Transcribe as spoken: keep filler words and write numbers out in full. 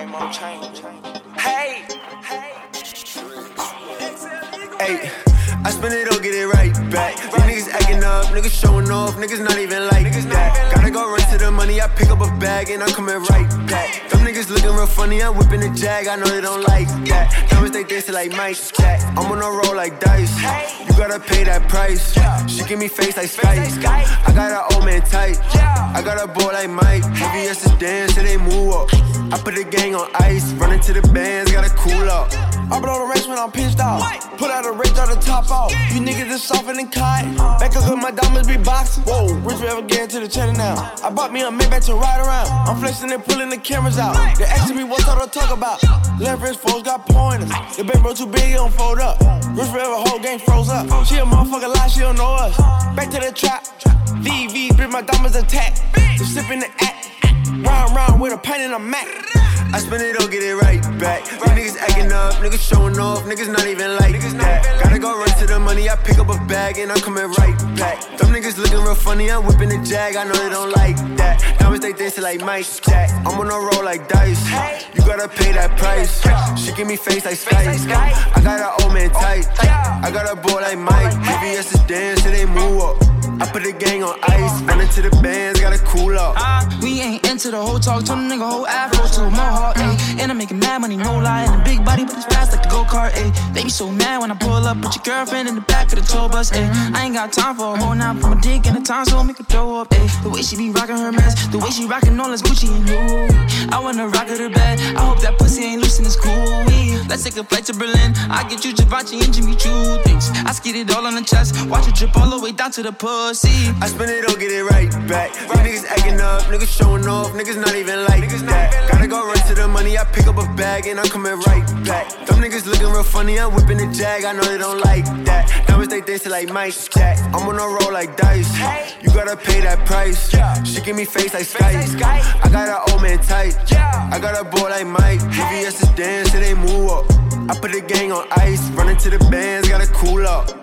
game on change. Hey, hey, hey. I spend it, don't get it right back. These niggas acting up, niggas showing off, niggas not even like that. Gotta go run to the money, I pick up a bag and I'm coming right back. Them niggas looking real funny, I'm whipping the jag, I know they don't like that. Diamonds they dancing like Mike Jack, I'm on a roll like dice. You gotta pay that price. She give me face like Skype. I got an old man tight. I got a boy like Mike. V V S is dance till they move up. I put the gang on ice, running to the bands, gotta cool up. I blow the race when I'm pissed off. Put out a rage on the top off. You niggas is softer than cotton. Back up with my diamonds be boxing. Whoa, rich forever getting to the cheddar now. I bought me a Maybach to ride around. I'm flexing and pulling the cameras out. They asking me what's all to talk about. Left wrist foes got pointers. The big bro too big, it don't fold up. Rich forever, whole game froze up. She a motherfucker lie, she don't know us. Back to the trap. V V, bring my diamonds attack. Just sipping the act. Round round with a pain in a Mac. I spend it, don't get it right back. These niggas acting up, niggas showing off, niggas not even like that. Gotta go run to the money, I pick up a bag and I'm coming right back. Them niggas looking real funny, I'm whipping the jag, I know they don't like that. Diamonds they dancing like Mike Jack, I'm on a roll like dice. You gotta pay that price. She give me face like Skype. I got an old man tight. I got a boy like Mike. V V S is dance till they move up. I put the gang on ice, running to the bands, gotta cool up. Uh, we ain't into the whole talk, turn the nigga whole afro to a mohawk, ayy. And I'm making mad money, no lie, and a big body, but it's fast like the go-kart, ayy. They be so mad when I pull up, put your girlfriend in the back of the tour bus, ayy. I ain't got time for a whole nine, put my dick in the time so make her throw up, ayy. The way she be rocking her mess, the way she rocking all this Gucci and Louis. I wanna rock her to bed, I hope that pussy ain't loose and it's cool. Let's take a flight to Berlin, I get you Givenchy and Jimmy Choo things. I skid it all on the chest, watch it drip all the way down to the pussy. I spend it, don't get it right back. These niggas acting up, niggas showing off, niggas not even like that. Gotta go run to the money, I pick up a bag and I'm coming right back. Them niggas looking real funny, I'm whipping the jag, I know they don't like that. Diamonds they dancing like Mike Jack, I'm on a roll like dice. You gotta pay that price. She give me face like Skype. I got an old man tight. I got a boy like Mike. V V S is dance till they move up. I put the gang on ice, running to the bands, gotta cool up.